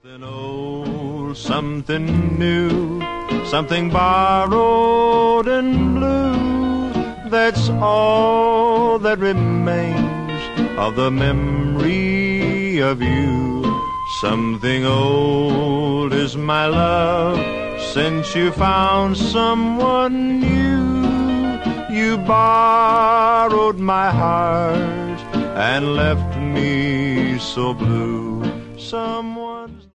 Something old, something new, something borrowed and blue. That's all that remains of the memory of you. Something old is my love, since you found someone new. You borrowed my heart and left me so blue. Someone's